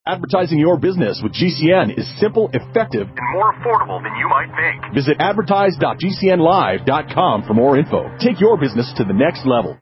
Advertising your business with GCN is simple, effective, and more affordable than you might think. Visit advertise.gcnlive.com for more info. Take your business to the next level.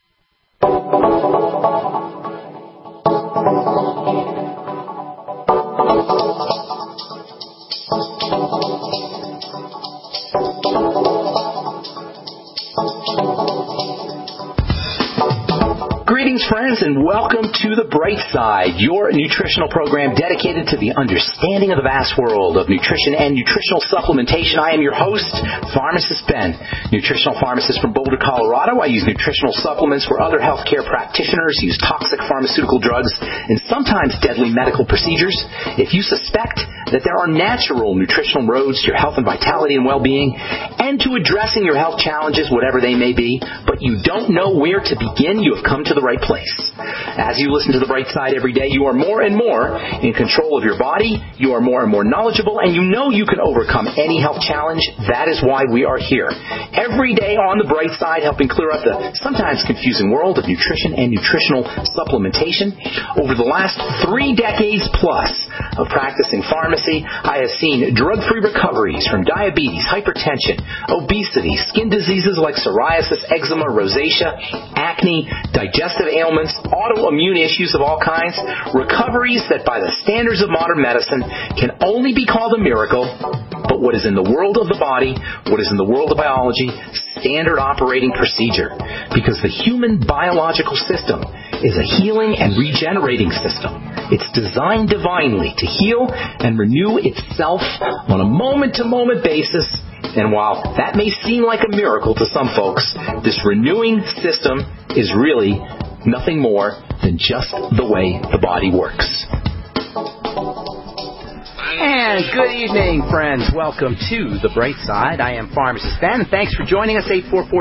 Greetings, friends, and welcome to The Bright Side, your nutritional program dedicated to the understanding of the vast world of nutrition and nutritional supplementation. I am your host, Pharmacist Ben, nutritional pharmacist from Boulder, Colorado. I use nutritional supplements where other healthcare practitioners use toxic pharmaceutical drugs and sometimes deadly medical procedures. If you suspect that there are natural nutritional roads to your health and vitality and well-being and to addressing your health challenges, whatever they may be, but you don't know where to begin, you have come to the right place. As you listen to The Bright Side every day, you are more and more in control of your body, you are more and more knowledgeable, and you know you can overcome any health challenge. That is why we are here. Every day on The Bright Side, helping clear up the sometimes confusing world of nutrition and nutritional supplementation. Over the last 3 decades plus of practicing pharmacy, I have seen drug-free recoveries from diabetes, hypertension, obesity, skin diseases like psoriasis, eczema, rosacea, acne, digestive ailments, autoimmune issues of all kinds, recoveries that by the standards of modern medicine can only be called a miracle, but what is in the world of the body, what is in the world of biology, standard operating procedure. Because the human biological system is a healing and regenerating system. It's designed divinely to heal and renew itself on a moment-to-moment basis. And while that may seem like a miracle to some folks, this renewing system is really nothing more than just the way the body works. And good evening, friends. Welcome to The Bright Side. I am Pharmacist Ben. Thanks for joining us.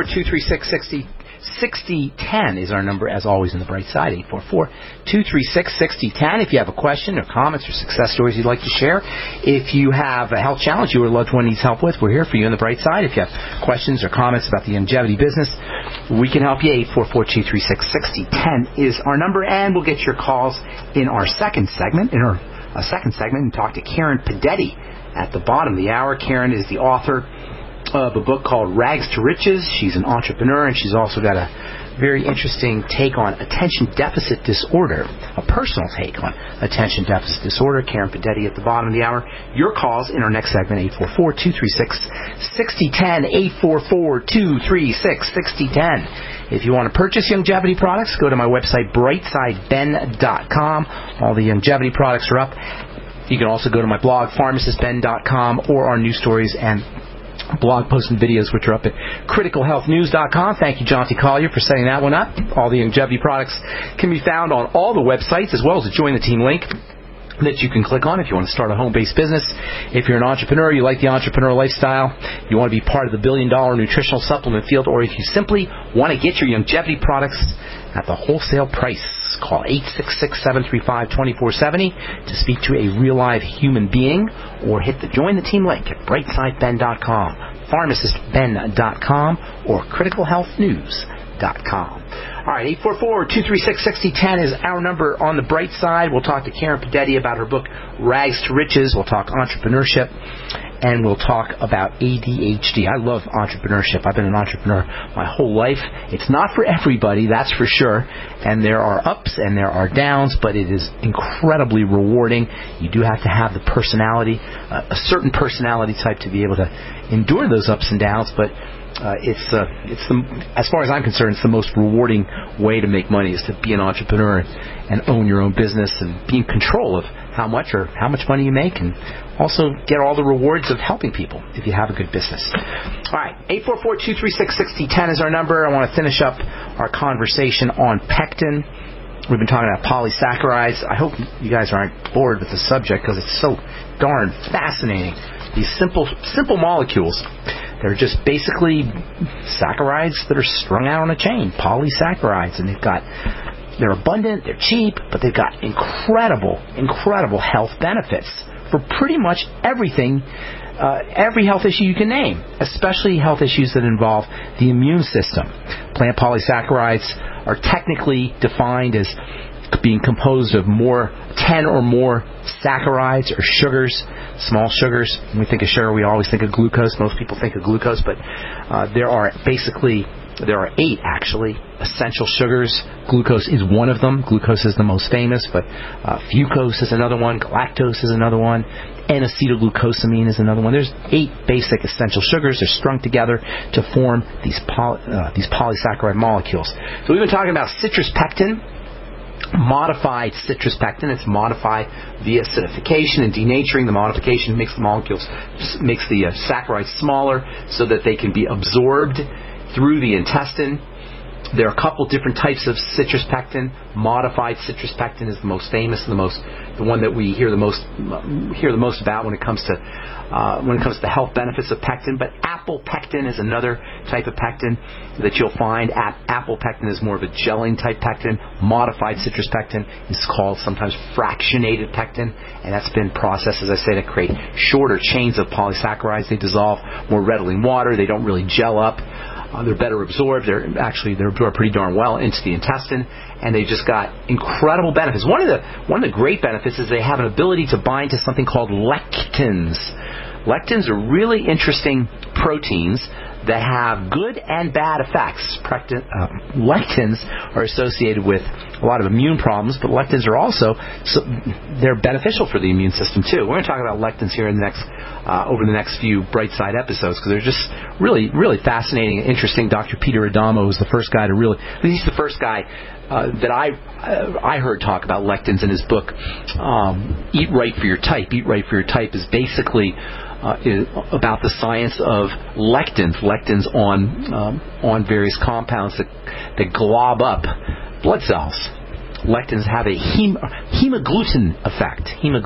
844-236-6010 is our number, as always, in The Bright Side. 844-236-6010. If you have a question or comments or success stories you'd like to share, if you have a health challenge you or a loved one needs help with, we're here for you in The Bright Side. If you have questions or comments about the longevity business, we can help you. 844-236-6010 is our number, and we'll get your calls in our second segment. And talk to Karen Pedetti at the bottom of the hour. Karen is the author of a book called Rags to Riches. She's an entrepreneur, and she's also got a very interesting take on attention deficit disorder, a personal take on attention deficit disorder. Karen Pedetti at the bottom of the hour. Your calls in our next segment, 844-236-6010, 844-236-6010. If you want to purchase longevity products, go to my website, brightsideben.com. All the longevity products are up. You can also go to my blog, pharmacistben.com, or our news stories and blog posts and videos, which are up at criticalhealthnews.com. Thank you, John T. Collier, for setting that one up. All the longevity products can be found on all the websites, as well as a Join the Team link that you can click on if you want to start a home-based business. If you're an entrepreneur, you like the entrepreneur lifestyle, you want to be part of the billion-dollar nutritional supplement field, or if you simply want to get your longevity products at the wholesale price, call 866-735-2470 to speak to a real live human being, or hit the Join the Team link at brightsideben.com, pharmacistben.com, or criticalhealthnews.com. All right, 844-236-6010 is our number on The Bright Side. We'll talk to Karen Pedetti about her book, Rags to Riches. We'll talk entrepreneurship, and we'll talk about ADHD. I love entrepreneurship. I've been an entrepreneur my whole life. It's not for everybody, that's for sure, and there are ups and there are downs, but it is incredibly rewarding. You do have to have the personality, a certain personality type to be able to endure those ups and downs, but it's as far as I'm concerned, it's the most rewarding way to make money is to be an entrepreneur and own your own business and be in control of how much money you make, and also get all the rewards of helping people if you have a good business. All right, 844-236-6010 is our number. I want to finish up our conversation on pectin. We've been talking about polysaccharides. I hope you guys aren't bored with the subject because it's so darn fascinating. These simple molecules, they're just basically saccharides that are strung out on a chain, polysaccharides, and they're abundant, they're cheap, but they've got incredible health benefits for pretty much everything, every health issue you can name, especially health issues that involve the immune system. Plant polysaccharides are technically defined as being composed of 10 or more saccharides or sugars, small sugars. When we think of sugar, we always think of glucose. Most people think of glucose, but there are 8 actually essential sugars. Glucose is one of them. Glucose is the most famous, but fucose is another one. Galactose is another one. N-acetylglucosamine is another one. There's 8 basic essential sugars. They're strung together to form these polysaccharide molecules. So we've been talking about citrus pectin, modified citrus pectin. It's modified via acidification and denaturing. The modification makes the saccharides smaller so that they can be absorbed through the intestine. There are a couple different types of citrus pectin. Modified citrus pectin is the most famous and the one that we hear the most about when it comes to the health benefits of pectin. But apple pectin is another type of pectin that you'll find. Apple pectin is more of a gelling type pectin. Modified citrus pectin is called sometimes fractionated pectin, and that's been processed, as I say, to create shorter chains of polysaccharides. They dissolve more readily in water. They don't really gel up. They're better absorbed. They're absorbed pretty darn well into the intestine, and they've just got incredible benefits. One of the great benefits is they have an ability to bind to something called lectins. Lectins are really interesting proteins that have good and bad effects. Lectins are associated with a lot of immune problems, but lectins are also they're beneficial for the immune system too. We're going to talk about lectins here in the over the next few Brightside episodes because they're just really, really fascinating and interesting. Dr. Peter Adamo was the first guy he's the first guy that I heard talk about lectins in his book, Eat Right for Your Type. Eat Right for Your Type is basically about the science of lectins on various compounds that glob up blood cells. Lectins have a hemagglutinin effect.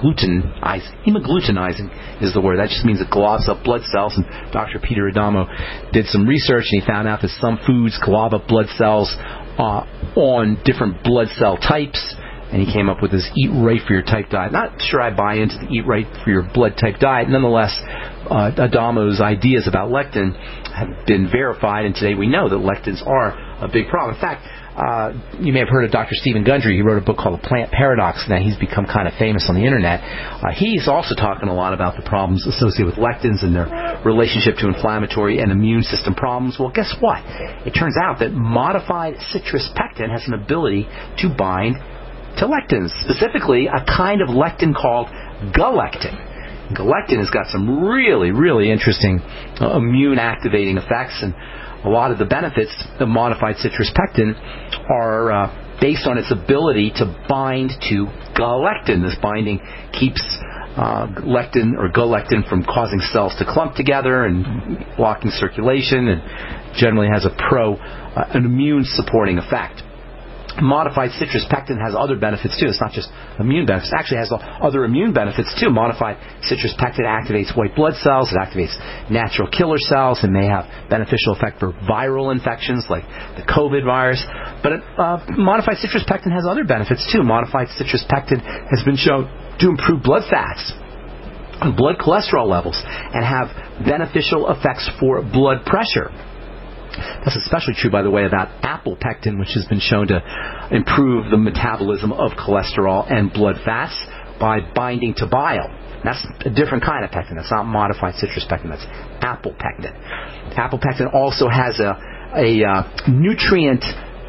Hemagglutinin is the word. That just means it globs up blood cells. And Dr. Peter Adamo did some research, and he found out that some foods glob up blood cells on different blood cell types. And he came up with this Eat Right for Your Type diet. Not sure I buy into the Eat Right for Your Blood type diet. Nonetheless, Adamo's ideas about lectin have been verified, and today we know that lectins are a big problem. In fact, you may have heard of Dr. Stephen Gundry. He wrote a book called The Plant Paradox. Now he's become kind of famous on the internet. He's also talking a lot about the problems associated with lectins and their relationship to inflammatory and immune system problems. Well, guess what? It turns out that modified citrus pectin has an ability to bind to lectins, specifically a kind of lectin called galectin. Galectin has got some really, really interesting immune activating effects, and a lot of the benefits of modified citrus pectin are based on its ability to bind to galectin. This binding keeps lectin or galectin from causing cells to clump together and blocking circulation, and generally has an immune supporting effect. Modified citrus pectin has other benefits too. It's not just immune benefits. It actually has other immune benefits too. Modified citrus pectin activates white blood cells. It activates natural killer cells and may have beneficial effect for viral infections like the COVID virus. But modified citrus pectin has other benefits too. Modified citrus pectin has been shown to improve blood fats and blood cholesterol levels and have beneficial effects for blood pressure. That's especially true, by the way, about apple pectin, which has been shown to improve the metabolism of cholesterol and blood fats by binding to bile. That's a different kind of pectin. That's not modified citrus pectin. That's apple pectin. Apple pectin also has a nutrient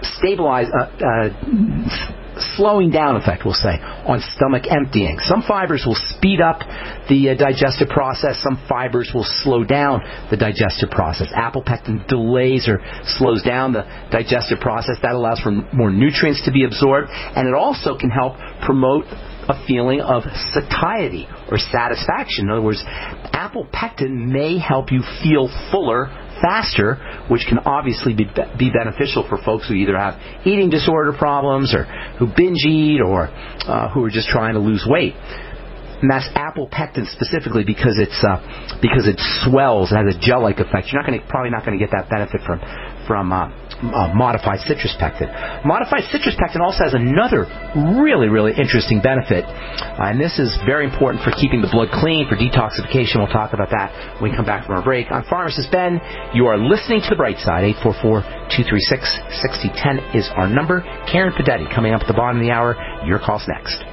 slowing down effect, we'll say, on stomach emptying. Some fibers will speed up the digestive process. Some fibers will slow down the digestive process. Apple pectin delays or slows down the digestive process. That allows for more nutrients to be absorbed, and it also can help promote a feeling of satiety or satisfaction. In other words, apple pectin may help you feel fuller faster, which can obviously be beneficial for folks who either have eating disorder problems or who binge eat or who are just trying to lose weight. And that's apple pectin specifically because it swells. It has a gel-like effect. You're probably not going to get that benefit from modified citrus pectin. Modified citrus pectin also has another really, really interesting benefit, and this is very important for keeping the blood clean, for detoxification. We'll talk about that when we come back from our break. I'm Pharmacist Ben. You are listening to The Bright Side. 844-236-6010 is our number. Karen Padetti coming up at the bottom of the hour. Your call's next.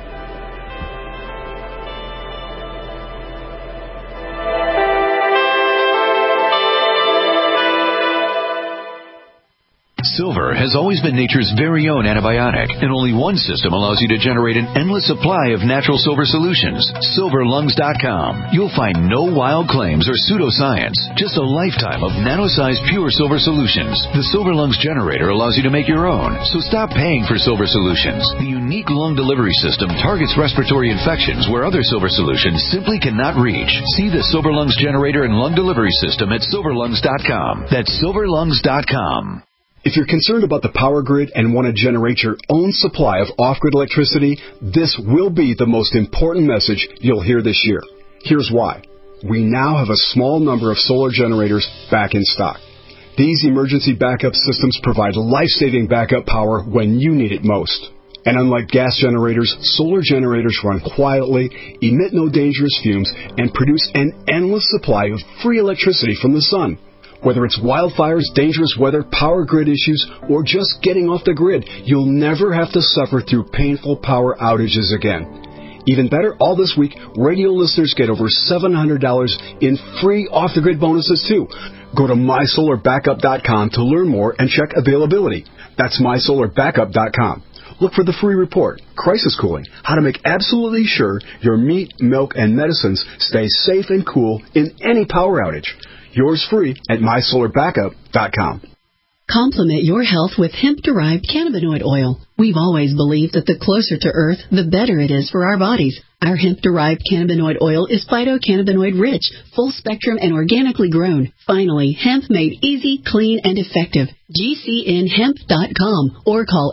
Silver has always been nature's very own antibiotic, and only one system allows you to generate an endless supply of natural silver solutions. SilverLungs.com. You'll find no wild claims or pseudoscience, just a lifetime of nano-sized pure silver solutions. The Silver Lungs generator allows you to make your own, so stop paying for silver solutions. The unique lung delivery system targets respiratory infections where other silver solutions simply cannot reach. See the Silver Lungs generator and lung delivery system at SilverLungs.com. That's SilverLungs.com. If you're concerned about the power grid and want to generate your own supply of off-grid electricity, this will be the most important message you'll hear this year. Here's why. We now have a small number of solar generators back in stock. These emergency backup systems provide life-saving backup power when you need it most. And unlike gas generators, solar generators run quietly, emit no dangerous fumes, and produce an endless supply of free electricity from the sun. Whether it's wildfires, dangerous weather, power grid issues, or just getting off the grid, you'll never have to suffer through painful power outages again. Even better, all this week, radio listeners get over $700 in free off-the-grid bonuses, too. Go to MySolarBackup.com to learn more and check availability. That's MySolarBackup.com. Look for the free report, Crisis Cooling, how to make absolutely sure your meat, milk, and medicines stay safe and cool in any power outage. Yours free at MySolarBackup.com. Complement your health with hemp-derived cannabinoid oil. We've always believed that the closer to Earth, the better it is for our bodies. Our hemp-derived cannabinoid oil is phytocannabinoid-rich, full-spectrum, and organically grown. Finally, hemp made easy, clean, and effective. GCNHemp.com or call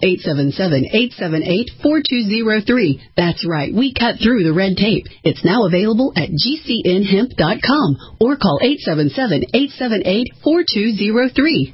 877-878-4203. That's right, we cut through the red tape. It's now available at GCNHemp.com or call 877-878-4203.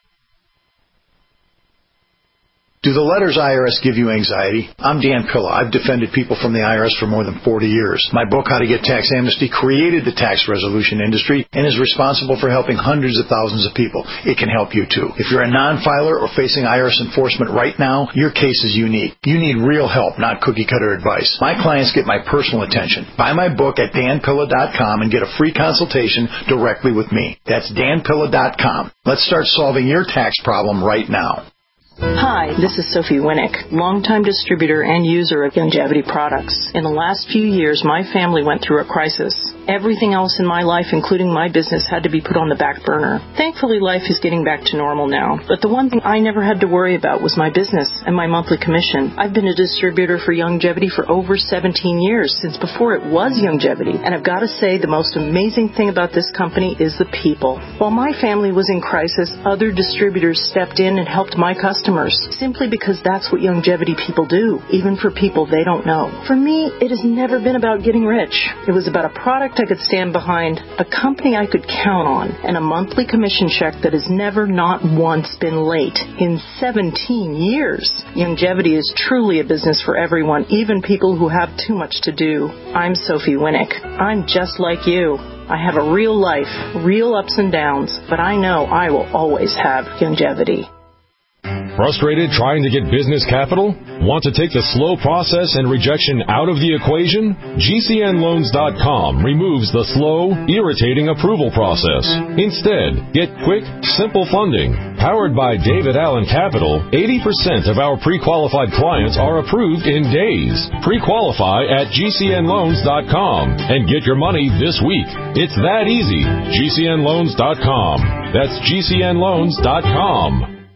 Do the letters IRS give you anxiety? I'm Dan Pilla. I've defended people from the IRS for more than 40 years. My book, How to Get Tax Amnesty, created the tax resolution industry and is responsible for helping hundreds of thousands of people. It can help you, too. If you're a non-filer or facing IRS enforcement right now, your case is unique. You need real help, not cookie-cutter advice. My clients get my personal attention. Buy my book at danpilla.com and get a free consultation directly with me. That's danpilla.com. Let's start solving your tax problem right now. Hi, this is Sophie Winnick, longtime distributor and user of Youngevity products. In the last few years, my family went through a crisis. Everything else in my life, including my business, had to be put on the back burner. Thankfully, life is getting back to normal now. But the one thing I never had to worry about was my business and my monthly commission. I've been a distributor for Youngevity for over 17 years, since before it was Youngevity. And I've got to say, the most amazing thing about this company is the people. While my family was in crisis, other distributors stepped in and helped my customers, simply because that's what Youngevity people do, even for people they don't know. For me, it has never been about getting rich. It was about a product I could stand behind, a company I could count on, and a monthly commission check that has never, not once, been late in 17 years. Youngevity is truly a business for everyone, even people who have too much to do. I'm Sophie Winnick. I'm just like you. I have a real life, real ups and downs, but I know I will always have Youngevity. Frustrated trying to get business capital? Want to take the slow process and rejection out of the equation? GCNLoans.com removes the slow, irritating approval process. Instead, get quick, simple funding. Powered by David Allen Capital, 80% of our pre-qualified clients are approved in days. Pre-qualify at GCNLoans.com and get your money this week. It's that easy. GCNLoans.com. That's GCNLoans.com.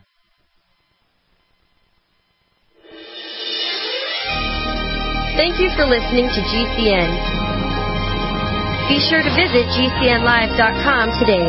Thank you for listening to GCN. Be sure to visit GCNlive.com today.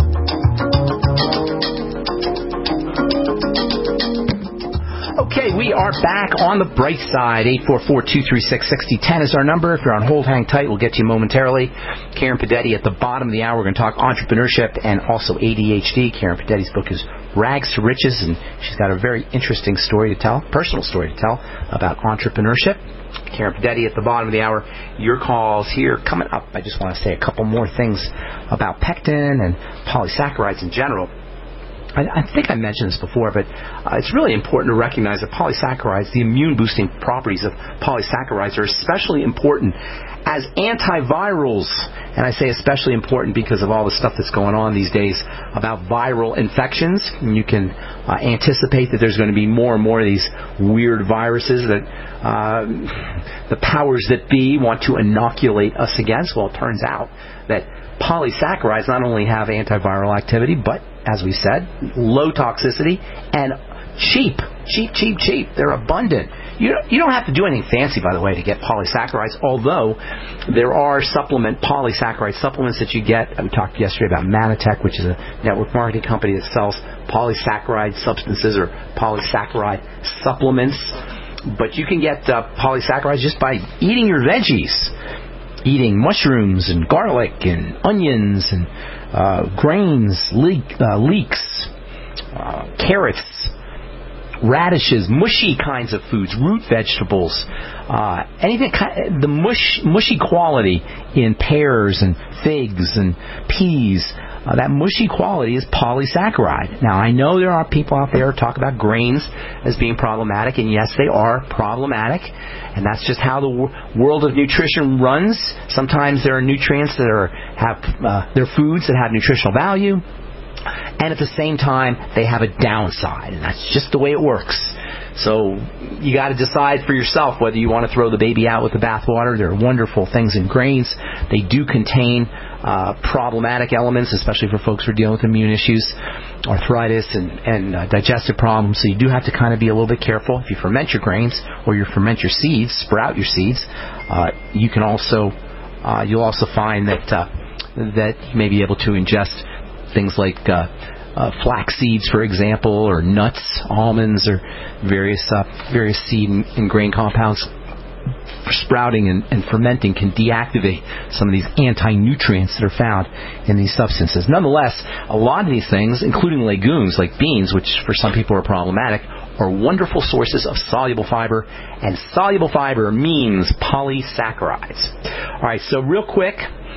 Okay, we are back on the bright side. 844-236-6010 is our number. If you're on hold, hang tight. We'll get to you momentarily. Karen Padetti at the bottom of the hour. We're going to talk entrepreneurship and also ADHD. Karen Padetti's book is Rags to Riches, and she's got a very interesting story to tell, personal story to tell about entrepreneurship. Karen Padetti at the bottom of the hour. Your calls here coming up. I just want to say a couple more things about pectin and polysaccharides in general. I think I mentioned this before, but it's really important to recognize that polysaccharides, the immune-boosting properties of polysaccharides, are especially important as antivirals. And I say especially important because of all the stuff that's going on these days about viral infections. And you can anticipate that there's going to be more and more of these weird viruses that the powers that be want to inoculate us against. Well, it turns out that polysaccharides not only have antiviral activity, but, as we said, low toxicity and cheap. They're abundant. You don't have to do anything fancy, by the way, to get polysaccharides, although there are polysaccharide supplements that you get. We talked yesterday about Manitech, which is a network marketing company that sells polysaccharide substances or polysaccharide supplements. But you can get polysaccharides just by eating your veggies. Eating mushrooms and garlic and onions and grains, leeks, carrots, radishes, mushy kinds of foods, root vegetables, anything. The mushy quality in pears and figs and peas. That mushy quality is polysaccharide. Now, I know there are people out there who talk about grains as being problematic, and yes, they are problematic, and that's just how the world of nutrition runs. Sometimes there are nutrients that they're foods that have nutritional value, and at the same time, they have a downside, and that's just the way it works. So you got to decide for yourself whether you want to throw the baby out with the bathwater. There are wonderful things in grains. They do contain problematic elements, especially for folks who are dealing with immune issues, arthritis, and digestive problems. So you do have to kind of be a little bit careful. If you ferment your grains or you ferment your seeds, sprout your seeds, you can also you'll also find that you may be able to ingest things like flax seeds, for example, or nuts, almonds, or various seed and grain compounds. Sprouting and fermenting can deactivate some of these anti-nutrients that are found in these substances. Nonetheless, a lot of these things, including legumes like beans, which for some people are problematic, are wonderful sources of soluble fiber, and soluble fiber means polysaccharides. All right, so real quick,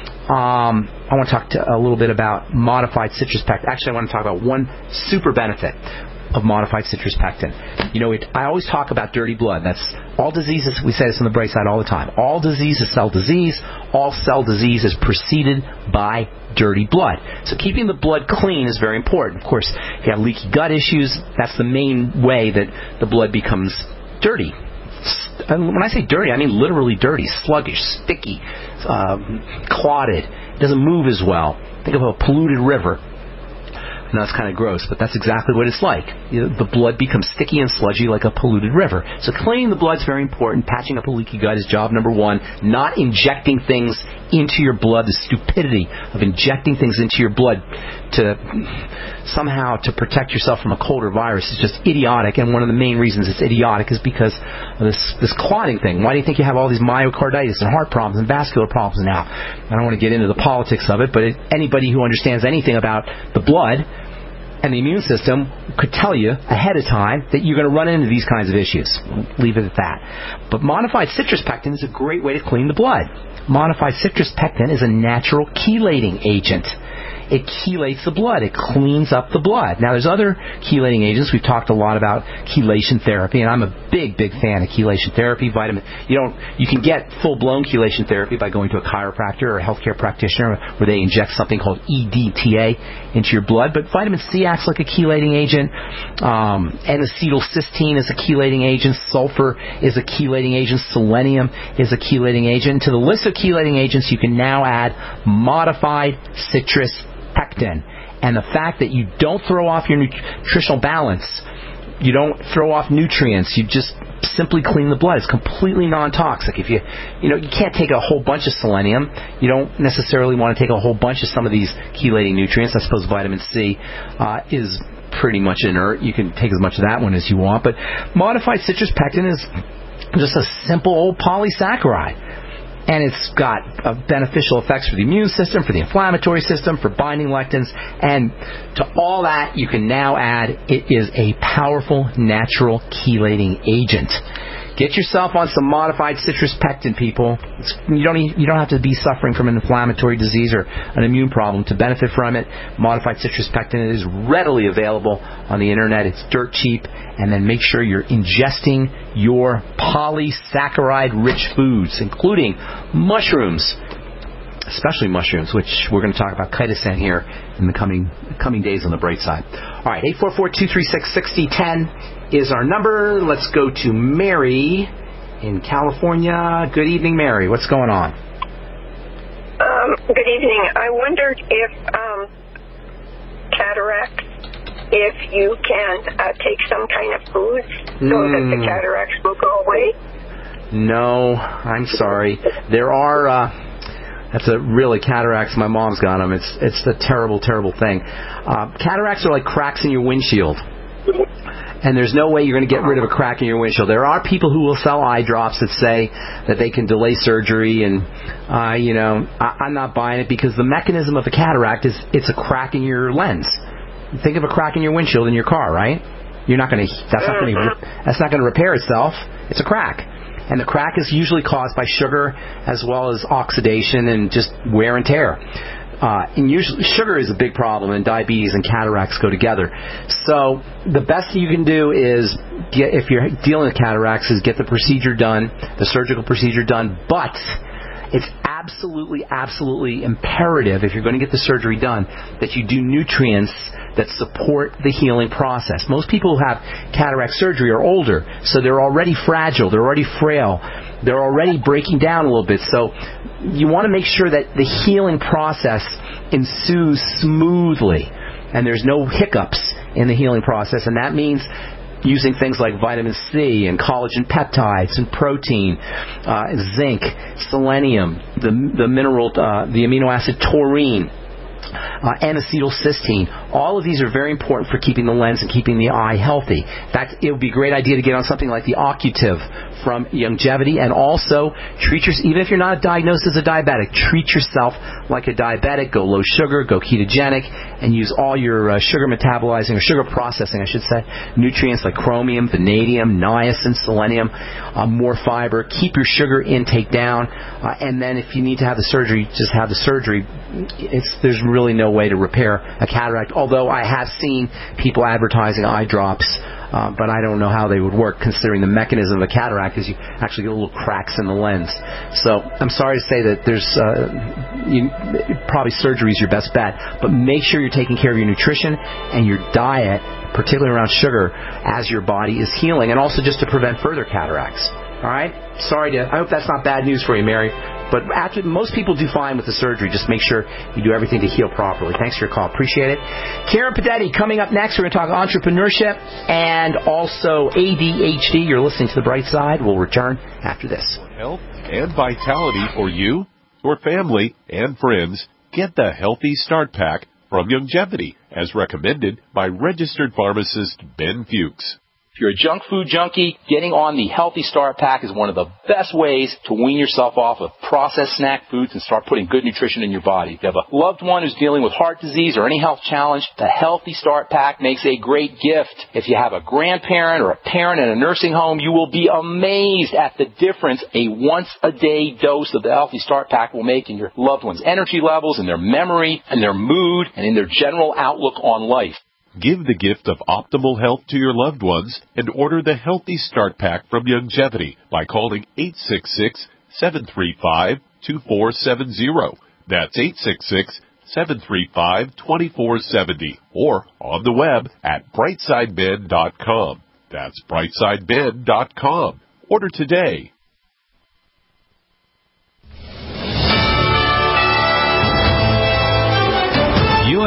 I want to talk a little bit about modified citrus pectin. Actually, I want to talk about one super benefit of modified citrus pectin. I always talk about dirty blood. That's all diseases. We say this on the bright side all the time. All disease is cell disease. All cell disease is preceded by dirty blood. So keeping the blood clean is very important. Of course, if you have leaky gut issues, that's the main way that the blood becomes dirty. And when I say dirty, I mean literally dirty, sluggish, sticky, clotted. It doesn't move as well. Think of a polluted river. I know it's kind of gross, but that's exactly what it's like. The blood becomes sticky and sludgy like a polluted river. So cleaning the blood is very important. Patching up a leaky gut is job number one. Not injecting things into your blood. The stupidity of injecting things into your blood to somehow to protect yourself from a cold or virus is just idiotic. And one of the main reasons it's idiotic is because of this clotting thing. Why do you think you have all these myocarditis and heart problems and vascular problems now? I don't want to get into the politics of it, but anybody who understands anything about the blood and the immune system could tell you ahead of time that you're going to run into these kinds of issues. Leave it at that. But modified citrus pectin is a great way to clean the blood. Modified citrus pectin is a natural chelating agent. It chelates the blood. It cleans up the blood. Now, there's other chelating agents. We've talked a lot about chelation therapy, and I'm a big fan of chelation therapy. You can get full-blown chelation therapy by going to a chiropractor or a healthcare practitioner where they inject something called EDTA into your blood. But vitamin C acts like a chelating agent. N-acetylcysteine is a chelating agent. Sulfur is a chelating agent. Selenium is a chelating agent. To the list of chelating agents, you can now add modified citrus pectin. And the fact that you don't throw off your nutritional balance, you don't throw off nutrients, you just simply clean the blood. It's completely non-toxic. If you can't take a whole bunch of selenium. You don't necessarily want to take a whole bunch of some of these chelating nutrients. I suppose vitamin C is pretty much inert. You can take as much of that one as you want. But modified citrus pectin is just a simple old polysaccharide. And it's got beneficial effects for the immune system, for the inflammatory system, for binding lectins. And to all that, you can now add, it is a powerful natural chelating agent. Get yourself on some modified citrus pectin, people. You don't have to be suffering from an inflammatory disease or an immune problem to benefit from it. Modified citrus pectin is readily available on the internet. It's dirt cheap. And then make sure you're ingesting your polysaccharide-rich foods, including mushrooms, especially mushrooms, which we're going to talk about chitosan here in the coming days on the bright side. All right, 844-236-6010 is our number. Let's go to Mary in California. Good evening, Mary. What's going on? Good evening. I wondered if cataracts, if you can take some kind of food so that the cataracts will go away. No, I'm sorry. There are... That's cataracts. My mom's got them. It's a terrible, terrible thing. Cataracts are like cracks in your windshield. And there's no way you're going to get rid of a crack in your windshield. There are people who will sell eye drops that say that they can delay surgery, and I'm not buying it, because the mechanism of a cataract is it's a crack in your lens. Think of a crack in your windshield in your car, right? That's not going to repair itself. It's a crack. And the crack is usually caused by sugar as well as oxidation and just wear and tear. And usually sugar is a big problem, and diabetes and cataracts go together. So the best you can do is, if you're dealing with cataracts, is get the procedure done, the surgical procedure done. But it's absolutely, absolutely imperative, if you're going to get the surgery done, that you do nutrients that support the healing process. Most people who have cataract surgery are older, so they're already fragile, they're already frail, they're already breaking down a little bit. So you want to make sure that the healing process ensues smoothly and there's no hiccups in the healing process, and that means using things like vitamin C and collagen peptides and protein, zinc, selenium, the mineral, the amino acid taurine, N-acetylcysteine. All of these are very important for keeping the lens and keeping the eye healthy. In fact, it would be a great idea to get on something like the Occutive from Youngevity, and also treat yourself, even if you're not diagnosed as a diabetic, treat yourself like a diabetic. Go low sugar, go ketogenic, and use all your sugar metabolizing, or sugar processing, I should say, nutrients like chromium, vanadium, niacin, selenium, more fiber. Keep your sugar intake down, and then if you need to have the surgery, just have the surgery. There's really no way to repair a cataract, although I have seen people advertising eye drops, but I don't know how they would work, considering the mechanism of a cataract is you actually get little cracks in the lens. So I'm sorry to say that there's probably surgery is your best bet, but make sure you're taking care of your nutrition and your diet, particularly around sugar, as your body is healing, and also just to prevent further cataracts. All right? I hope that's not bad news for you, Mary. But most people do fine with the surgery. Just make sure you do everything to heal properly. Thanks for your call. Appreciate it. Karen Padetti coming up next. We're going to talk entrepreneurship and also ADHD. You're listening to The Bright Side. We'll return after this. Health and vitality for you, your family, and friends. Get the Healthy Start Pack from Youngevity, as recommended by registered pharmacist Ben Fuchs. If you're a junk food junkie, getting on the Healthy Start Pack is one of the best ways to wean yourself off of processed snack foods and start putting good nutrition in your body. If you have a loved one who's dealing with heart disease or any health challenge, the Healthy Start Pack makes a great gift. If you have a grandparent or a parent in a nursing home, you will be amazed at the difference a once-a-day dose of the Healthy Start Pack will make in your loved one's energy levels, in their memory, in their mood, and in their general outlook on life. Give the gift of optimal health to your loved ones and order the Healthy Start Pack from Youngevity by calling 866-735-2470. That's 866-735-2470. Or on the web at brightsideben.com. That's brightsideben.com. Order today.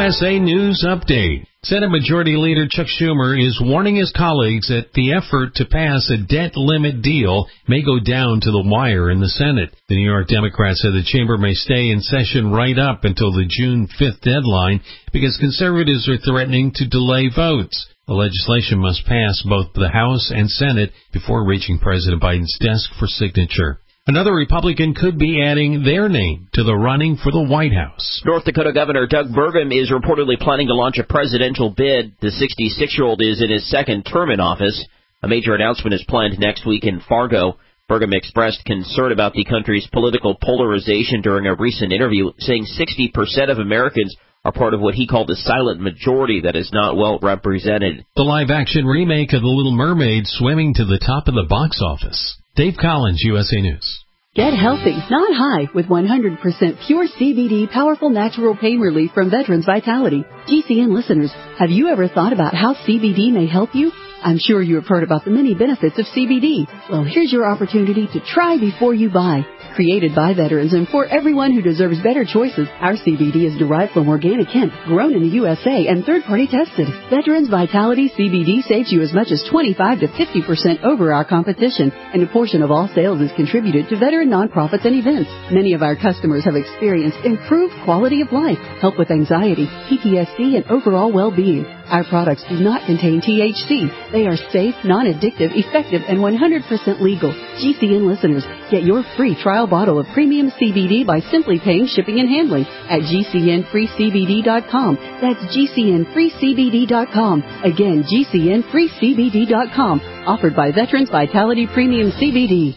USA News Update. Senate Majority Leader Chuck Schumer is warning his colleagues that the effort to pass a debt limit deal may go down to the wire in the Senate. The New York Democrats said the chamber may stay in session right up until the June 5th deadline because conservatives are threatening to delay votes. The legislation must pass both the House and Senate before reaching President Biden's desk for signature. Another Republican could be adding their name to the running for the White House. North Dakota Governor Doug Burgum is reportedly planning to launch a presidential bid. The 66-year-old is in his second term in office. A major announcement is planned next week in Fargo. Burgum expressed concern about the country's political polarization during a recent interview, saying 60% of Americans are part of what he called the silent majority that is not well represented. The live-action remake of The Little Mermaid swimming to the top of the box office. Dave Collins, USA News. Get healthy, not high, with 100% pure CBD powerful natural pain relief from Veterans Vitality. GCN listeners, have you ever thought about how CBD may help you? I'm sure you have heard about the many benefits of CBD. Well, here's your opportunity to try before you buy. Created by veterans and for everyone who deserves better choices, our CBD is derived from organic hemp, grown in the USA and third-party tested. Veterans Vitality CBD saves you as much as 25 to 50% over our competition, and a portion of all sales is contributed to veteran nonprofits and events. Many of our customers have experienced improved quality of life, help with anxiety, PTSD, and overall well-being. Our products do not contain THC. They are safe, non-addictive, effective, and 100% legal. GCN listeners, get your free trial bottle of premium CBD by simply paying shipping and handling at GCNFreeCBD.com. That's GCNFreeCBD.com. Again, GCNFreeCBD.com. Offered by Veterans Vitality Premium CBD.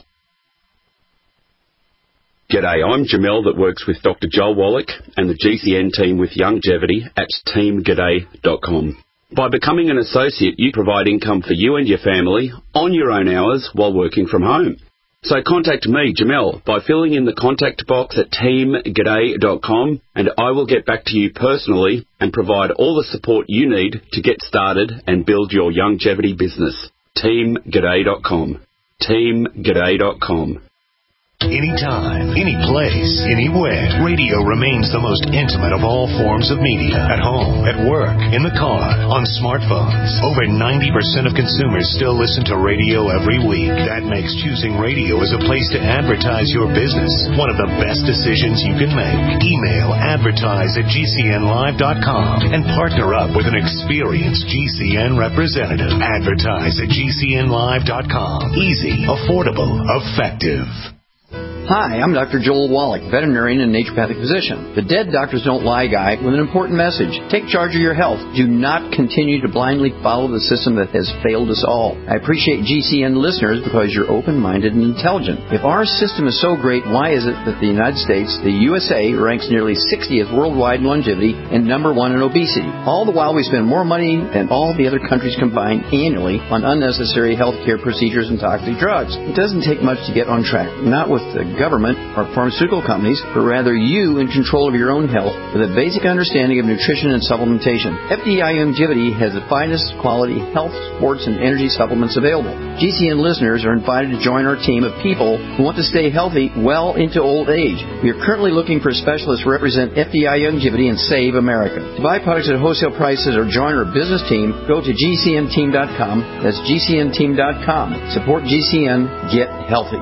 G'day, I'm Jamel that works with Dr. Joel Wallach and the GCN team with Longevity at teamg'day.com. By becoming an associate, you provide income for you and your family on your own hours while working from home. So contact me, Jamel, by filling in the contact box at teamg'day.com, and I will get back to you personally and provide all the support you need to get started and build your longevity business. teamg'day.com. teamg'day.com. Anytime, any place, anywhere, radio remains the most intimate of all forms of media. At home, at work, in the car, on smartphones. Over 90% of consumers still listen to radio every week. That makes choosing radio as a place to advertise your business one of the best decisions you can make. Email advertise@gcnlive.com and partner up with an experienced GCN representative. Advertise at gcnlive.com. Easy, affordable, effective. Hi, I'm Dr. Joel Wallach, veterinarian and naturopathic physician. The Dead Doctors Don't Lie guy with an important message. Take charge of your health. Do not continue to blindly follow the system that has failed us all. I appreciate GCN listeners because you're open-minded and intelligent. If our system is so great, why is it that the United States, the USA, ranks nearly 60th worldwide in longevity and number 1 in obesity? All the while we spend more money than all the other countries combined annually on unnecessary healthcare procedures and toxic drugs. It doesn't take much to get on track. Not with the government or pharmaceutical companies, but rather you in control of your own health with a basic understanding of nutrition and supplementation. FDI Longevity has the finest quality health, sports, and energy supplements available. GCN listeners are invited to join our team of people who want to stay healthy well into old age. We are currently looking for specialists to represent FDI Longevity and Save America. To buy products at wholesale prices or join our business team, go to GCNteam.com. That's GCNteam.com. Support GCN. Get healthy.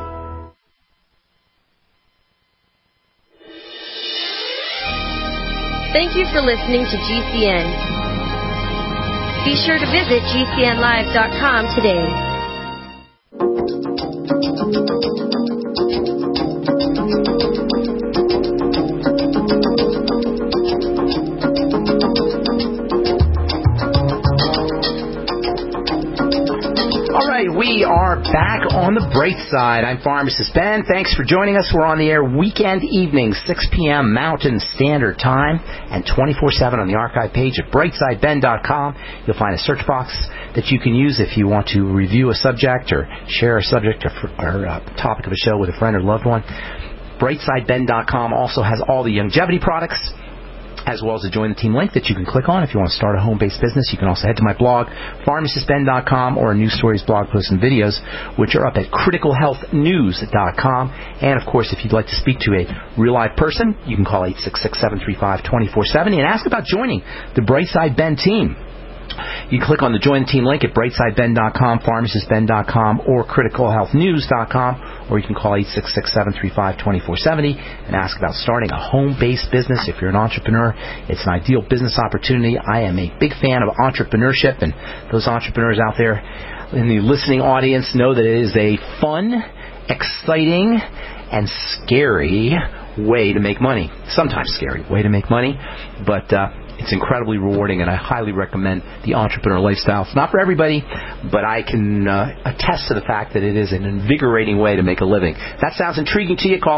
Thank you for listening to GCN. Be sure to visit GCNlive.com today. We are back on the Bright Side. I'm Pharmacist Ben. Thanks for joining us. We're on the air weekend evenings, 6 p.m. Mountain Standard Time, and 24/7 on the archive page at brightsideben.com. You'll find a search box that you can use if you want to review a subject or share a subject or topic of a show with a friend or loved one. brightsideben.com also has all the longevity products. as well as the Join the Team link that you can click on if you want to start a home-based business. You can also head to my blog, pharmacistben.com, or news stories, blog posts, and videos, which are up at criticalhealthnews.com. And, of course, if you'd like to speak to a real-life person, you can call 866-735-2470 and ask about joining the Brightside Ben team. You can click on the Join the Team link at brightsideben.com, pharmacistben.com, or criticalhealthnews.com, or you can call 866-735-2470 and ask about starting a home-based business. If you're an entrepreneur, it's an ideal business opportunity. I am a big fan of entrepreneurship, and those entrepreneurs out there in the listening audience know that it is a fun, exciting, and scary way to make money. Sometimes scary way to make money, but it's incredibly rewarding, and I highly recommend the entrepreneur lifestyle. It's not for everybody, but I can attest to the fact that it is an invigorating way to make a living. If that sounds intriguing to you, call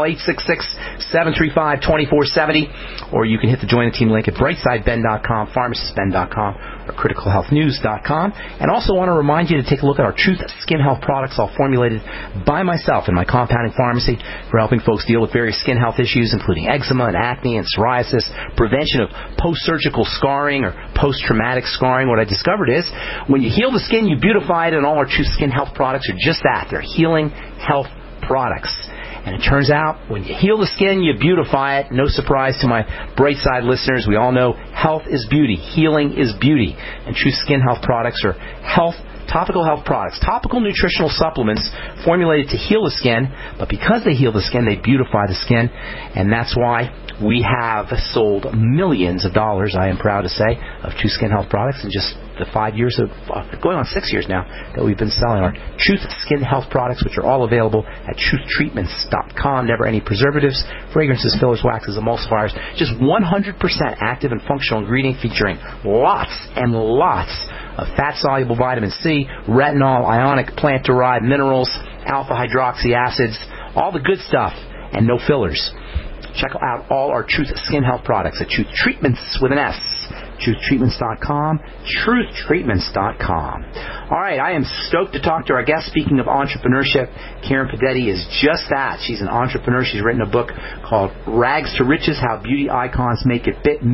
866-735-2470, or you can hit the Join the Team link at brightsideben.com, pharmacistben.com, or criticalhealthnews.com. And also want to remind you to take a look at our Truth Skin Health products, all formulated by myself in my compounding pharmacy for helping folks deal with various skin health issues, including eczema and acne and psoriasis, prevention of post-surgical scarring or post-traumatic scarring. What I discovered is when you heal the skin, you beautify it, and all our Truth Skin Health products are just that. They're healing health products. And it turns out, when you heal the skin, you beautify it. No surprise to my Brightside listeners. We all know health is beauty. Healing is beauty. And Truth Skin Health products are topical health products, topical nutritional supplements formulated to heal the skin. But because they heal the skin, they beautify the skin. And that's why we have sold millions of dollars, I am proud to say, of Truth Skin Health products in just the 5 years of, going on 6 years now, that we've been selling our Truth Skin Health products, which are all available at truthtreatments.com. Never any preservatives, fragrances, fillers, waxes, emulsifiers. Just 100% active and functional ingredient featuring lots and lots of fat-soluble vitamin C, retinol, ionic plant-derived minerals, alpha-hydroxy acids, all the good stuff, and no fillers. Check out all our Truth Skin Health products at Truth Treatments with an S. TruthTreatments.com, TruthTreatments.com. All right, I am stoked to talk to our guest. Speaking of entrepreneurship, Karen Padetti is just that. She's an entrepreneur. She's written a book called Rags to Riches: How Beauty Icons Made It Big.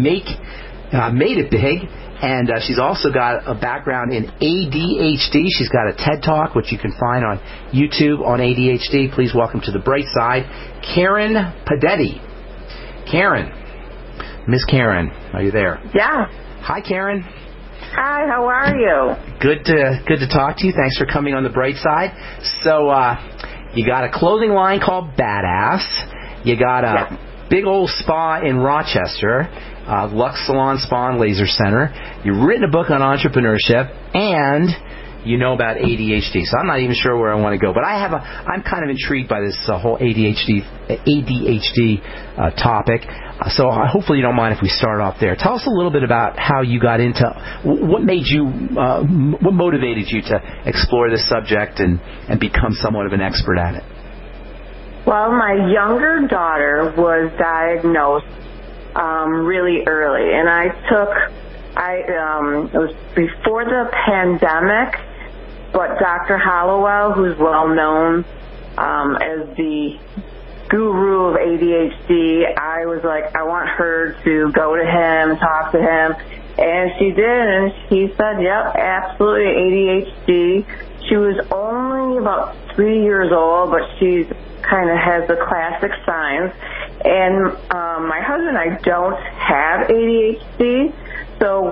And she's also got a background in ADHD. She's got a TED Talk, which you can find on YouTube on ADHD. Please welcome to the bright side, Karen Padetti. Karen. Miss Karen, are you there? Yeah. Hi, Karen. Hi, how are you? Good to talk to you. Thanks for coming on the bright side. So, you got a clothing line called Badass. You got a big old spa in Rochester, Lux Salon Spa and Laser Center. You've written a book on entrepreneurship, and you know about ADHD. So I'm not even sure where I want to go, but I'm kind of intrigued by this whole ADHD topic. So hopefully you don't mind if we start off there. Tell us a little bit about how you got into what motivated you to explore this subject and become somewhat of an expert at it. Well, my younger daughter was diagnosed really early, and it was before the pandemic, but Dr. Hollowell, who's well known as the guru of ADHD, I was like, I want her to go to him, talk to him, and she did, and he said, yep, absolutely ADHD. She was only about 3 years old, but she kind of has the classic signs. And my husband and I don't have ADHD, so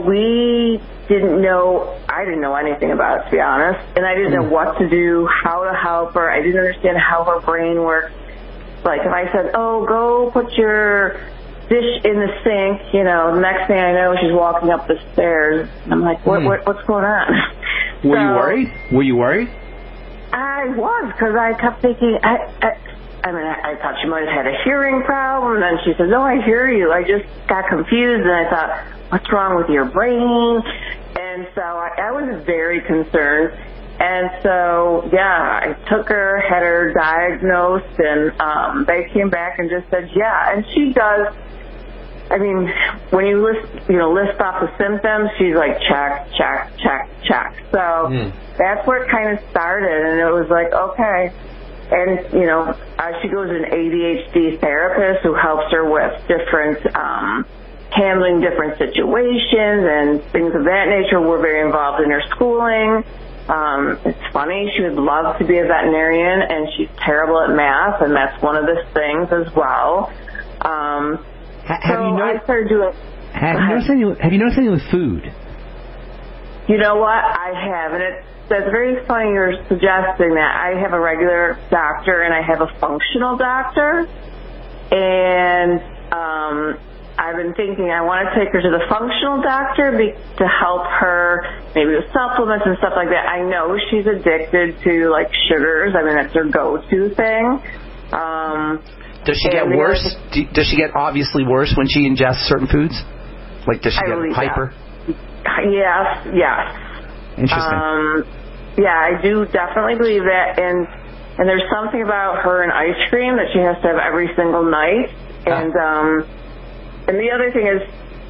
I didn't know anything about it, to be honest, and I didn't know what to do, how to help her. I didn't understand how her brain works. Like if I said, oh, go put your dish in the sink, the next thing I know, she's walking up the stairs. I'm like, what's going on? Were you worried? Were you worried? I was, because I kept thinking, I thought she might have had a hearing problem, and then she said, no, I hear you. I just got confused, and I thought, what's wrong with your brain? And so I was very concerned. And so, I took her, had her diagnosed, and they came back and just said, and she does. I mean, when you list off the symptoms, she's like, check, check, check, check. So that's where it kind of started, and it was like, okay. And, she goes to an ADHD therapist who helps her with different handling different situations and things of that nature. We're very involved in her schooling. It's funny, she would love to be a veterinarian, and she's terrible at math, and that's one of the things as well. Have you noticed anything with food? You know what? I have, and that's very funny you're suggesting that. I have a regular doctor, and I have a functional doctor, and I've been thinking I want to take her to the functional doctor to help her maybe with supplements and stuff like that. I know she's addicted to, like, sugars. I mean, that's her go-to thing. Does she get worse? Does she get obviously worse when she ingests certain foods? Like, does she get hyper? Yes. Interesting. Yeah, I do definitely believe that. And there's something about her and ice cream that she has to have every single night. And the other thing is,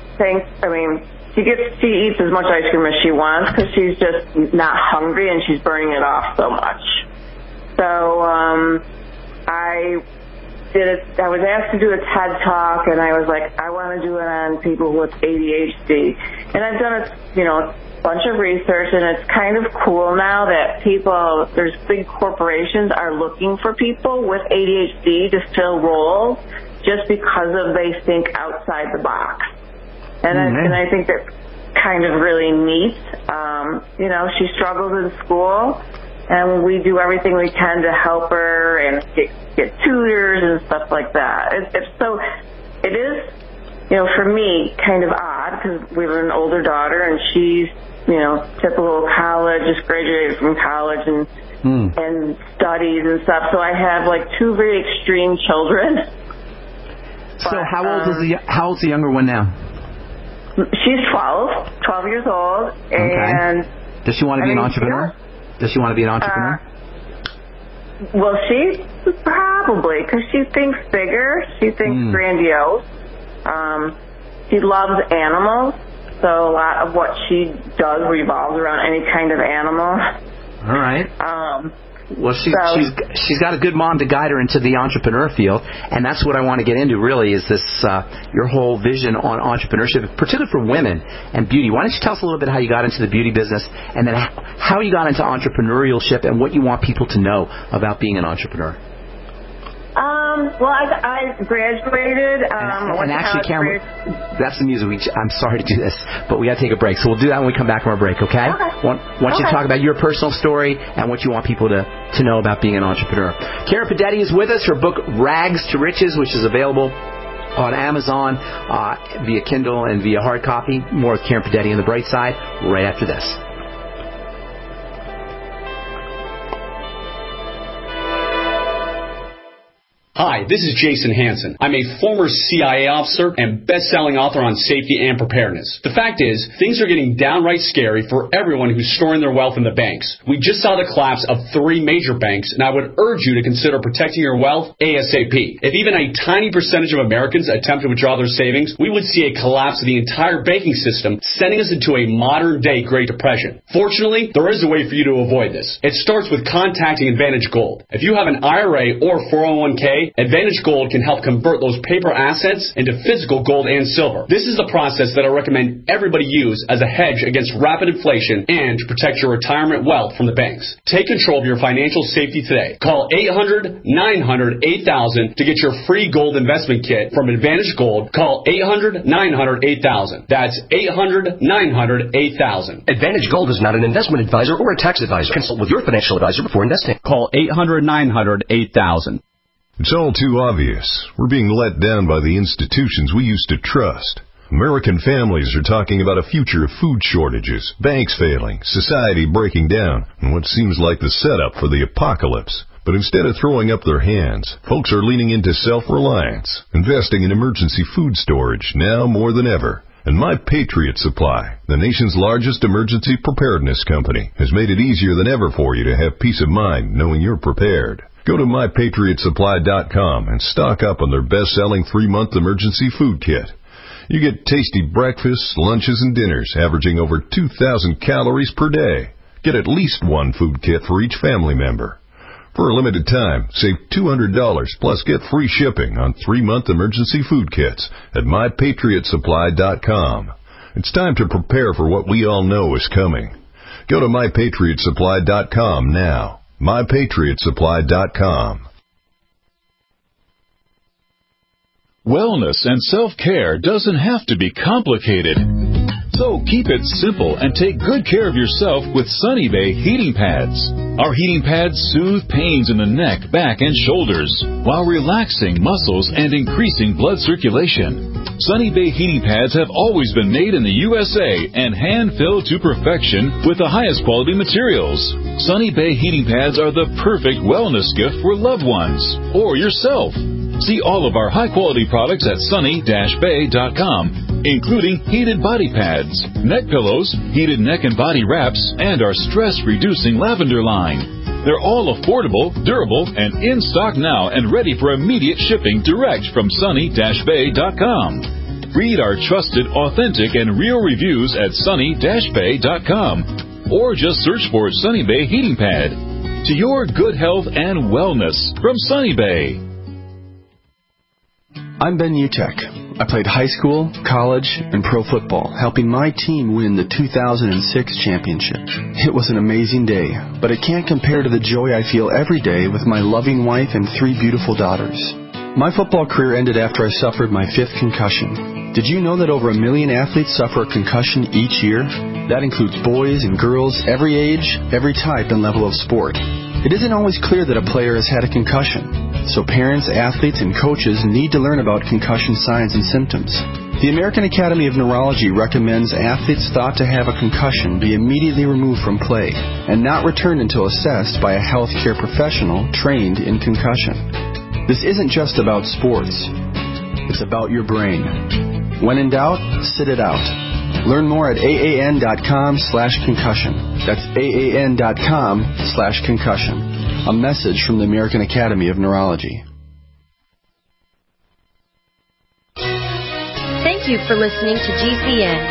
she eats as much ice cream as she wants because she's just not hungry and she's burning it off so much. So I was asked to do a TED Talk, and I was like, I want to do it on people with ADHD. And I've done a bunch of research, and it's kind of cool now that there's big corporations are looking for people with ADHD to fill roles just because they think outside the box. And I think that's kind of really neat. She struggles in school, and we do everything we can to help her and get tutors and stuff like that. It is, for me, kind of odd because we have an older daughter, and she's, typical college, just graduated from college and studies and stuff. So I have, like, two very extreme children. So how old's the younger one now? She's 12 years old. And does she want to be an entrepreneur? Does she want to be an entrepreneur? Well, she probably, because she thinks bigger. She thinks grandiose. She loves animals, so a lot of what she does revolves around any kind of animal. All right. Well, she's got a good mom to guide her into the entrepreneur field, and that's what I want to get into, really, is this your whole vision on entrepreneurship, particularly for women and beauty. Why don't you tell us a little bit how you got into the beauty business, and then how you got into entrepreneurship, and what you want people to know about being an entrepreneur? Well, I graduated. And actually, Cameron, that's the music. I'm sorry to do this, but we got to take a break. So we'll do that when we come back from our break, okay? Want you to talk about your personal story and what you want people to know about being an entrepreneur. Karen Padetti is with us. Her book, Rags to Riches, which is available on Amazon via Kindle and via hard copy. More with Karen Padetti on the Bright Side right after this. Hi, this is Jason Hansen. I'm a former CIA officer and best-selling author on safety and preparedness. The fact is, things are getting downright scary for everyone who's storing their wealth in the banks. We just saw the collapse of 3 major banks, and I would urge you to consider protecting your wealth ASAP. If even a tiny percentage of Americans attempt to withdraw their savings, we would see a collapse of the entire banking system, sending us into a modern-day Great Depression. Fortunately, there is a way for you to avoid this. It starts with contacting Advantage Gold. If you have an IRA or 401k, Advantage Gold can help convert those paper assets into physical gold and silver. This is the process that I recommend everybody use as a hedge against rapid inflation and to protect your retirement wealth from the banks. Take control of your financial safety today. Call 800-900-8000 to get your free gold investment kit from Advantage Gold. Call 800-900-8000. That's 800-900-8000. Advantage Gold is not an investment advisor or a tax advisor. Consult with your financial advisor before investing. Call 800-900-8000. It's all too obvious. We're being let down by the institutions we used to trust. American families are talking about a future of food shortages, banks failing, society breaking down, and what seems like the setup for the apocalypse. But instead of throwing up their hands, folks are leaning into self-reliance, investing in emergency food storage now more than ever. And My Patriot Supply, the nation's largest emergency preparedness company, has made it easier than ever for you to have peace of mind knowing you're prepared. Go to MyPatriotSupply.com and stock up on their best-selling 3-month emergency food kit. You get tasty breakfasts, lunches, and dinners averaging over 2,000 calories per day. Get at least 1 food kit for each family member. For a limited time, save $200 plus get free shipping on 3-month emergency food kits at MyPatriotSupply.com. It's time to prepare for what we all know is coming. Go to MyPatriotSupply.com now. MyPatriotSupply.com. Wellness and self-care doesn't have to be complicated. So keep it simple and take good care of yourself with Sunny Bay heating pads. Our heating pads soothe pains in the neck, back, and shoulders while relaxing muscles and increasing blood circulation. Sunny Bay heating pads have always been made in the USA and hand-filled to perfection with the highest quality materials. Sunny Bay heating pads are the perfect wellness gift for loved ones or yourself. See all of our high-quality products at sunny-bay.com, including heated body pads, neck pillows, heated neck and body wraps, and our stress-reducing lavender line. They're all affordable, durable, and in stock now and ready for immediate shipping direct from sunny-bay.com. Read our trusted, authentic, and real reviews at sunny-bay.com, or just search for Sunny Bay Heating Pad. To your good health and wellness from Sunny Bay. I'm Ben Utek. I played high school, college, and pro football, helping my team win the 2006 championship. It was an amazing day, but it can't compare to the joy I feel every day with my loving wife and 3 beautiful daughters. My football career ended after I suffered my 5th concussion. Did you know that over 1 million athletes suffer a concussion each year? That includes boys and girls, every age, every type and level of sport. It isn't always clear that a player has had a concussion. So parents, athletes, and coaches need to learn about concussion signs and symptoms. The American Academy of Neurology recommends athletes thought to have a concussion be immediately removed from play and not returned until assessed by a healthcare professional trained in concussion. This isn't just about sports. It's about your brain. When in doubt, sit it out. Learn more at AAN.com/concussion. That's AAN.com/concussion. A message from the American Academy of Neurology. Thank you for listening to GCN.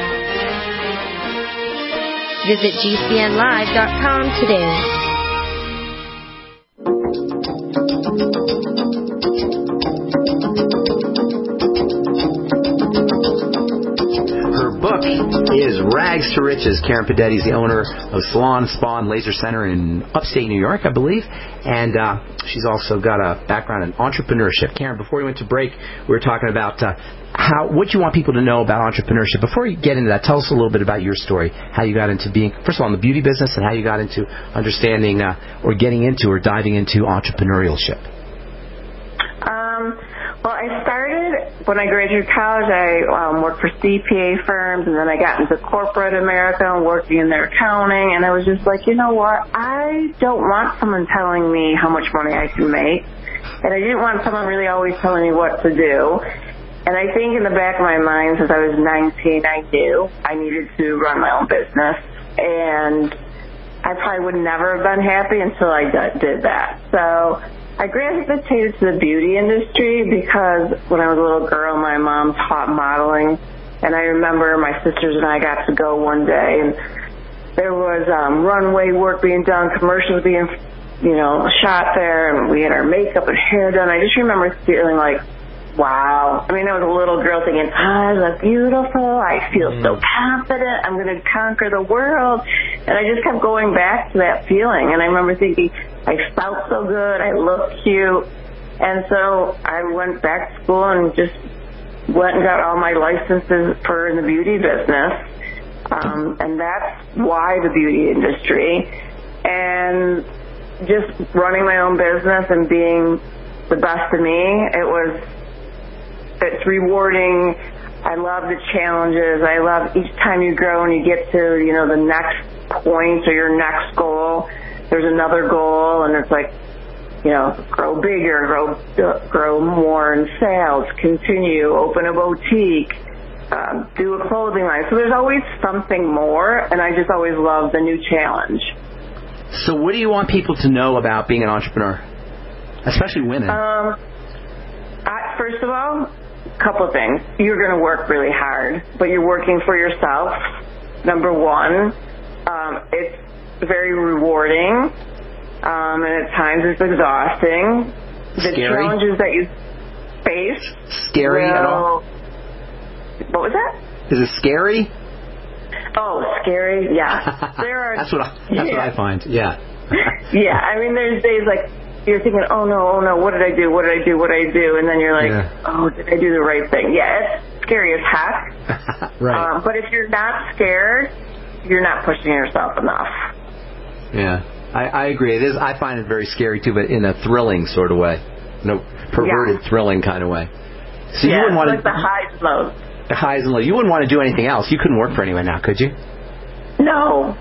Visit GCNlive.com today. Is Rags to Riches. Karen Padetti is the owner of Salon Spa and Laser Center in upstate New York, I believe, and she's also got a background in entrepreneurship. Karen, before we went to break, we were talking about what you want people to know about entrepreneurship. Before you get into that, tell us a little bit about your story, how you got into being, first of all, in the beauty business, and how you got into understanding or getting into or diving into entrepreneurship. Well, I started when I graduated college. I worked for CPA firms, and then I got into corporate America and working in their accounting. And I was just like, you know what? I don't want someone telling me how much money I can make, and I didn't want someone really always telling me what to do. And I think in the back of my mind, since I was 19, I knew I needed to run my own business, and I probably would never have been happy until I did that. So I gravitated to the beauty industry because when I was a little girl, my mom taught modeling, and I remember my sisters and I got to go one day, and there was runway work being done, commercials being, shot there, and we had our makeup and hair done. I just remember feeling like, wow. I mean, I was a little girl thinking, I look beautiful, I feel so confident, I'm going to conquer the world. And I just kept going back to that feeling. And I remember thinking, I felt so good, I looked cute. And so I went back to school and just went and got all my licenses for in the beauty business. And that's why the beauty industry. And just running my own business and being the best of me, it's rewarding. I love the challenges. I love each time you grow and you get to, the next point or your next goal. There's another goal, and it's like, grow bigger, grow more in sales, continue, open a boutique, do a clothing line. So there's always something more, and I just always love the new challenge. So what do you want people to know about being an entrepreneur, especially women? First of all, a couple of things. You're going to work really hard, but you're working for yourself, number one. It's very rewarding. and at times it's exhausting. The challenges that you face. Scary at all? What was that? Is it scary? Oh, scary, yeah. That's what I find, yeah. Yeah, I mean, there's days like you're thinking, oh no, what did I do? And then you're like, oh, did I do the right thing? Yeah, it's scary as heck. Right. But if you're not scared, you're not pushing yourself enough. Yeah, I agree. It is. I find it very scary too, but in a thrilling sort of way, perverted, thrilling kind of way. So you wouldn't want like the highs and lows. The highs and lows. You wouldn't want to do anything else. You couldn't work for anyone now, could you? No.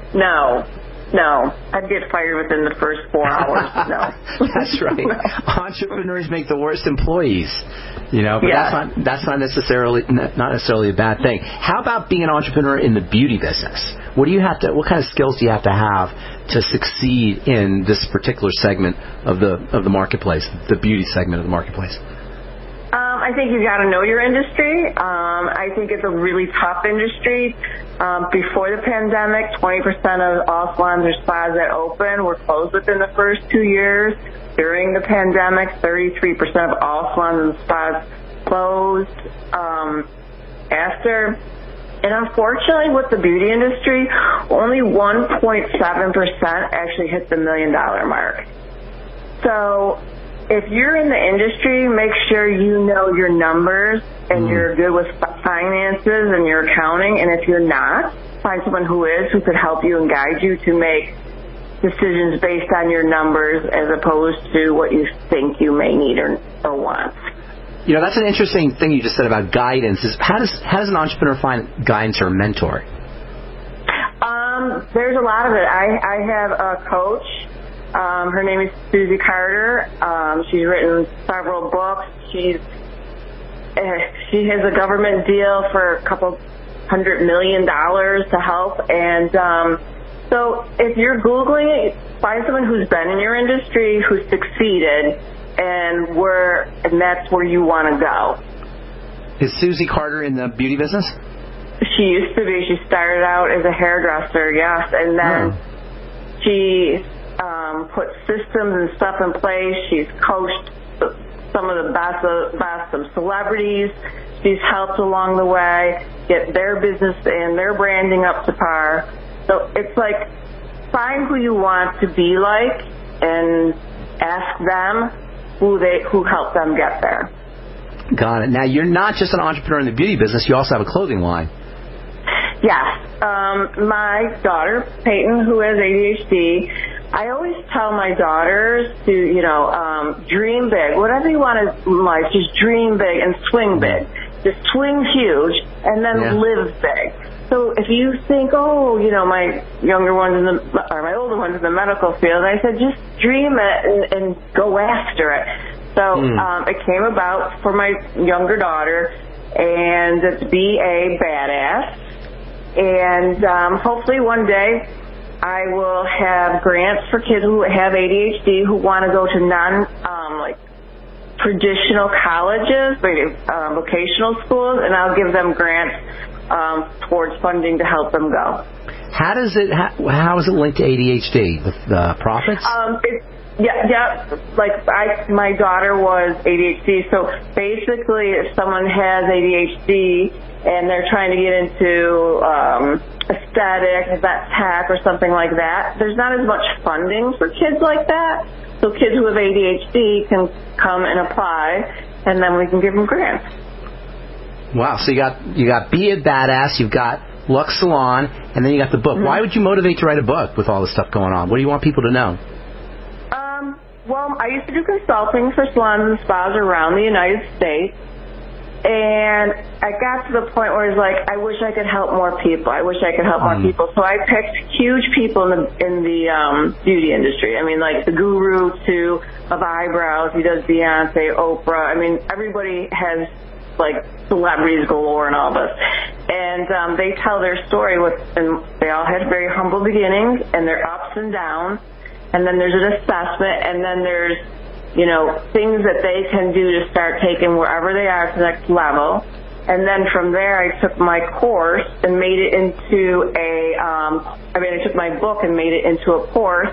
I'd get fired within the first 4 hours. No. That's right. No. Entrepreneurs make the worst employees. But that's not necessarily a bad thing. How about being an entrepreneur in the beauty business? What kind of skills do you have to succeed in this particular segment of the marketplace, the beauty segment of the marketplace? I think you got to know your industry. I think it's a really tough industry. Before the pandemic, 20% of all salons or spas that open were closed within the first 2 years. During the pandemic, 33% of all salons and spas closed. After, and unfortunately with the beauty industry, only 1.7% actually hit the $1 million mark. So if you're in the industry, make sure you know your numbers and you're good with finances and your accounting. And if you're not, find someone who could help you and guide you to make decisions based on your numbers as opposed to what you think you may need or want. That's an interesting thing you just said about guidance. How does an entrepreneur find guidance or a mentor? There's a lot of it. I have a coach. Her name is Susie Carter. She's written several books. She has a government deal for $200 million to help. And so if you're Googling it, find someone who's been in your industry, who's succeeded, and that's where you want to go. Is Susie Carter in the beauty business? She used to be. She started out as a hairdresser, yes, and then she put systems and stuff in place. She's coached some of the best of celebrities. She's helped along the way get their business and their branding up to par. So it's like, find who you want to be like and ask them who helped them get there. Got it. Now, you're not just an entrepreneur in the beauty business. You also have a clothing line. Yes. My daughter, Peyton, who has ADHD, I always tell my daughters to, dream big. Whatever you want in life, just dream big and swing big. Just swing huge and then live big. So if you think, my younger ones my older ones in the medical field, I said, just dream it and go after it. So it came about for my younger daughter, and to be a badass. And hopefully one day I will have grants for kids who have ADHD who want to go to traditional colleges, vocational schools, and I'll give them grants towards funding to help them go. How is it linked to ADHD? The profits? My daughter was ADHD, so basically if someone has ADHD and they're trying to get into aesthetics, vet tech or something like that, there's not as much funding for kids like that. So kids who have ADHD can come and apply, and then we can give them grants. Wow, so you got Be a Badass, you've got Lux Salon, and then you got the book. Why would you motivate to write a book with all this stuff going on? What do you want people to know? Well, I used to do consulting for salons and spas around the United States, and I got to the point where it's like, I wish I could help more people. So I picked huge people in the beauty industry. I mean, like the guru of eyebrows. He does Beyonce, Oprah. I mean, everybody has celebrities galore and all this. And they tell their story and they all had very humble beginnings and their ups and downs. And then there's an assessment, and then there's, things that they can do to start taking wherever they are to the next level. And then from there, I took my course and made it into I took my book and made it into a course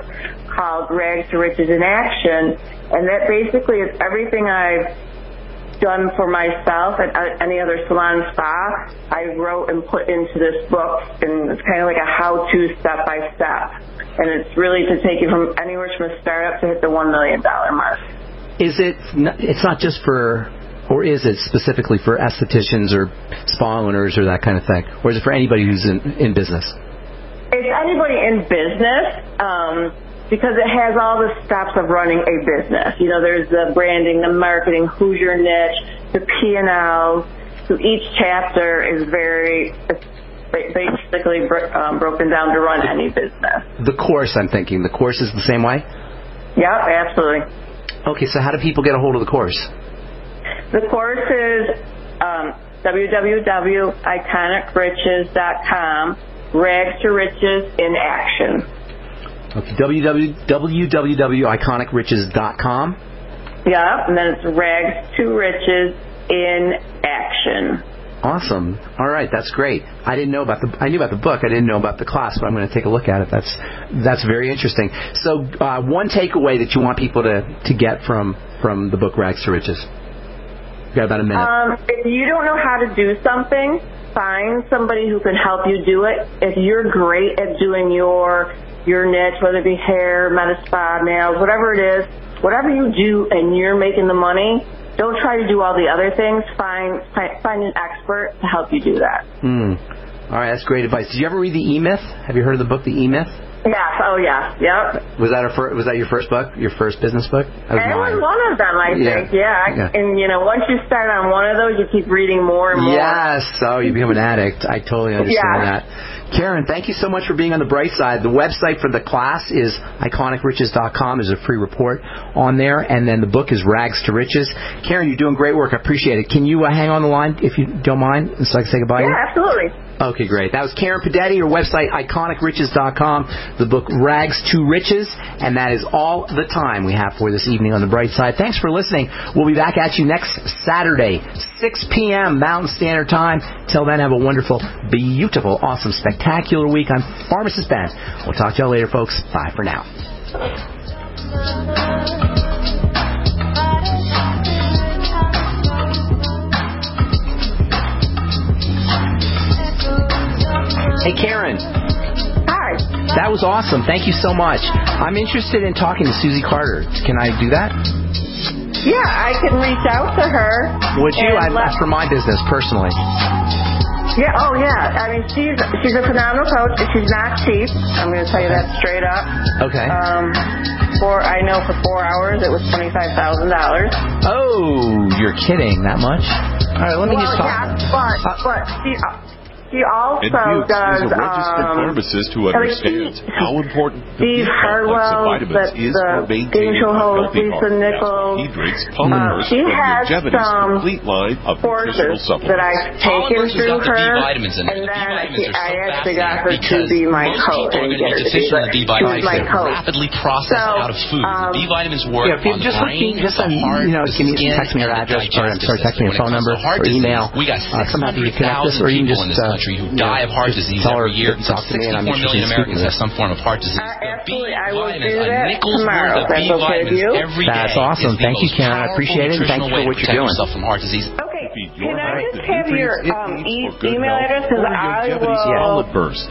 called Rags to Riches in Action, and that basically is everything I've done for myself at any other salon spa. I wrote and put into this book, and it's kind of like a how-to step-by-step. And it's really to take you from anywhere from a startup to hit the $1 million mark. It's not just for, or is it specifically for estheticians or spa owners or that kind of thing? Or is it for anybody who's in business? It's anybody in business, because it has all the steps of running a business. You know, there's the branding, the marketing, who's your niche, the P&L. So each chapter is basically broken down to run any business. The course, I'm thinking. The course is the same way? Yeah, absolutely. Okay, so how do people get a hold of the course? The course is www.iconicriches.com, Rags to Riches in Action. Okay, www.iconicriches.com. Yeah, and then it's Rags to Riches in Action. Awesome. All right, that's great. I knew about the book. I didn't know about the class, but I'm going to take a look at it. That's very interesting. So, one takeaway that you want people to get from the book Rags to Riches. We've got about a minute. If you don't know how to do something, find somebody who can help you do it. If you're great at doing your niche, whether it be hair, med spa, nails, whatever it is, whatever you do and you're making the money, don't try to do all the other things. Find an expert to help you do that. All right, that's great advice. Did you ever read The E-Myth? Have you heard of the book The E-Myth? Yes. Oh, yes. Yep. Was that your first book? Your first business book? It was one of them, I think. Yeah. And once you start on one of those, you keep reading more and more. Yes. Oh, you become an addict. I totally understand that. Karen, thank you so much for being on the bright side. The website for the class is iconicriches.com. There's a free report on there, and then the book is Rags to Riches. Karen, you're doing great work. I appreciate it. Can you hang on the line if you don't mind, so I can say goodbye? Yeah, absolutely. Okay, great. That was Karen Padetti. Her website, iconicriches.com. The book Rags to Riches, and that is all the time we have for this evening on the bright side. Thanks for listening. We'll be back at you next Saturday, 6 p.m. Mountain Standard Time. Till then, have a wonderful, beautiful, awesome, spectacular week. I'm Pharmacist Ben. We'll talk to y'all later, folks. Bye for now. Hey, Karen. Hi. That was awesome. Thank you so much. I'm interested in talking to Susie Carter. Can I do that? Yeah, I can reach out to her. Would you? That's for my business, personally. Yeah, oh yeah. I mean, she's a phenomenal coach. She's not cheap. I'm going to tell you that straight up. Okay. I know for 4 hours it was $25,000. Oh, you're kidding? That much? All right, let me just talk. Yeah, but she also does. Is a registered pharmacist who understands how important Steve Harwell, the game show host, Lisa Nichols. He drinks Polymers she from has Longevity's some complete line of nutritional supplements. that I've taken through her, and then I actually got her to be my coach and get her to be my coach. Rapidly processed out of food. B vitamins work on the brain, the heart, the skin, text me your address, or text me your phone number or email. We got 600,000 people in this country who die of heart disease every year. 64 million Americans have some form of heart disease. Absolutely, I will do that tomorrow. That's okay with you? That's awesome. Thank you, Karen. I appreciate it. Thank you for what you're doing. From heart disease. Okay, can I just have your email address? Because I will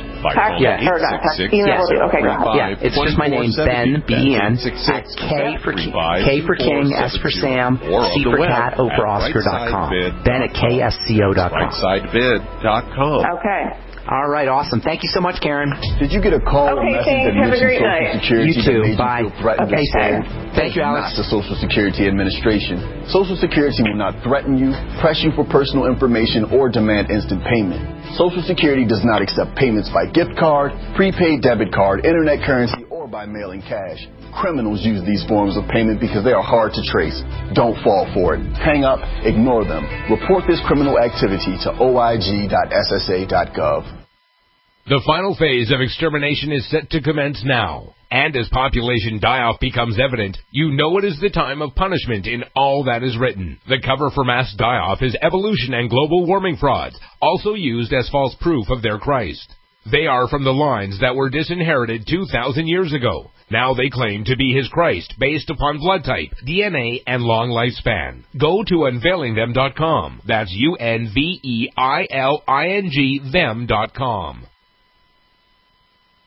text email you. Okay, yeah, it's just my name, Ben, B-E-N, at K for King, S for Sam, C for Cat, O for Oscar.com. Ben at KSCO.com. BrightSideBed.com. Okay. All right, awesome. Thank you so much, Karen. Did you get a call or message that mentioned Social Security? You too. That made Bye. You feel threatened or scared? Thank you, Alex. Not the Social Security Administration. Social Security will not threaten you, press you for personal information, or demand instant payment. Social Security does not accept payments by gift card, prepaid debit card, internet currency, or by mailing cash. Criminals use these forms of payment because they are hard to trace. Don't fall for it. Hang up, ignore them. Report this criminal activity to oig.ssa.gov. The final phase of extermination is set to commence now. And as population die-off becomes evident, you know it is the time of punishment in all that is written. The cover for mass die-off is evolution and global warming frauds, also used as false proof of their Christ. They are from the lines that were disinherited 2,000 years ago. Now they claim to be his Christ based upon blood type, DNA, and long lifespan. Go to unveilingthem.com. That's UNVEILING them.com.